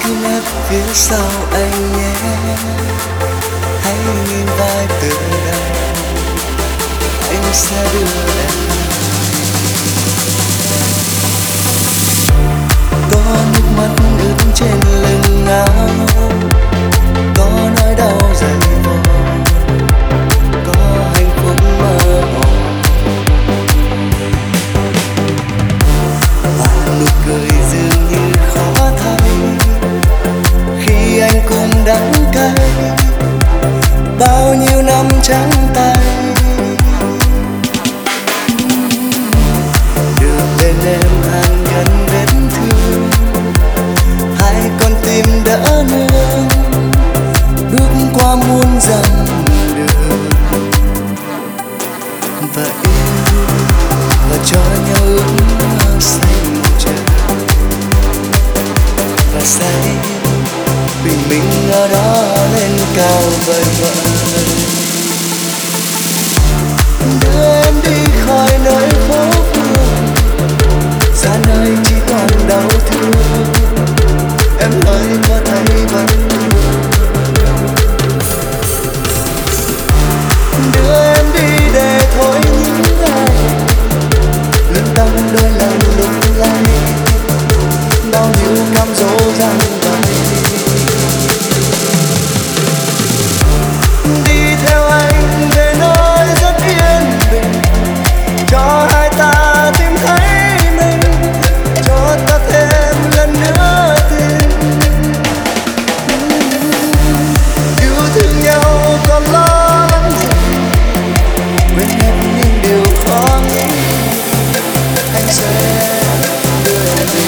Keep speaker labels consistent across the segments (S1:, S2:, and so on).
S1: cứ nép phía sau anh nhé, hãy nhìn vai từ đây, anh sẽ đưa em. Có nước mắt ướt trên lưng áo, có nỗi đau dày vò, có hạnh phúc mơ hồ, và nụ cười dường như khó thay khi anh cùng đắng cay bao nhiêu năm trắng tay. Được bên em hàn gắn vết thương, hai con tim đỡ nương bước qua muôn dặm đường, và yêu và cho nhau ước mơ xanh trời, và say bình minh ở đó lên cao vời vợi. Đưa em đi khỏi nơi phố phường, xa nơi chỉ toàn đau thương, em ơi có thấy vẫn đưa em đi để thôi những ngày lương tâm đôi lần lung lay, bao nhiêu cam dỗ giăng vầy. Đi theo anh về nơi rất yên bình, cho hai ta tìm thấy mình, cho ta thêm lần nữa tin. Yêu thương nhau còn lo lắng gì, quên hết những điều khó nghĩ, anh sẽ đưa em đi.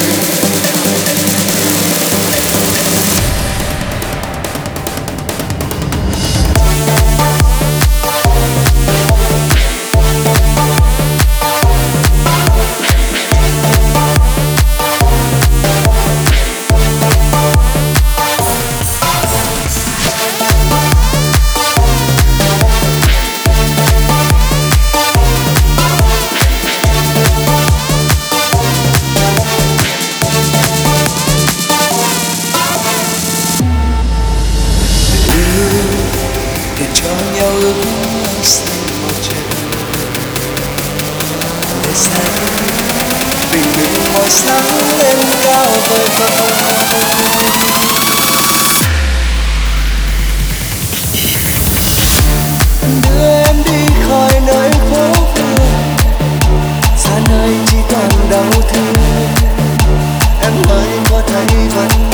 S1: Để cho nhau ước mơ xanh màu trời, để say bình minh ngôi sáng lên cao vời vợi. Đưa em đi khỏi nơi phố phường, xa nơi chỉ toàn đau thương, em ơi có thấy vẫn